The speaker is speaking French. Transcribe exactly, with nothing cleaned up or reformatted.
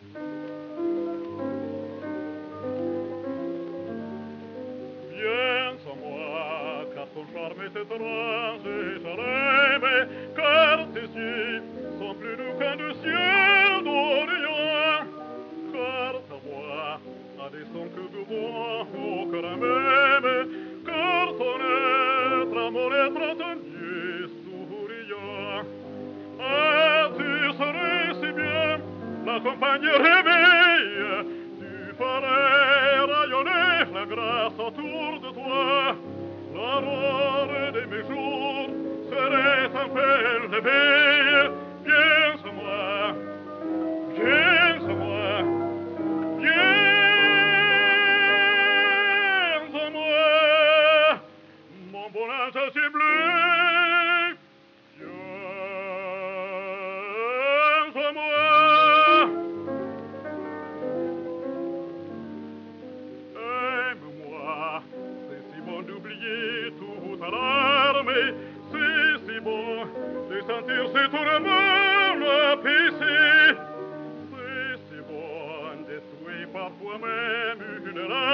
Viens à moi, car ton charme est étrange et je rêve, car tes yeux sont plus doux qu'un du ciel d'Orient. Car ta voix a des sons que de bois au cœur même, car ton être à mon être attendu souriant. Ah, tu serais si bien la compagne réveille, tu ferais rayonner la grâce autour de toi. L'aurore de mes jours serait enfin l'éveil. Viens à moi, viens à moi, viens à moi, mon bon ange si bleu. Viens à moi. Aime-moi, c'est si bon d'oublier toute alarme, c'est si bon de sentir ce tourment apaisé, c'est si bon d'essuyer parfois même une larme.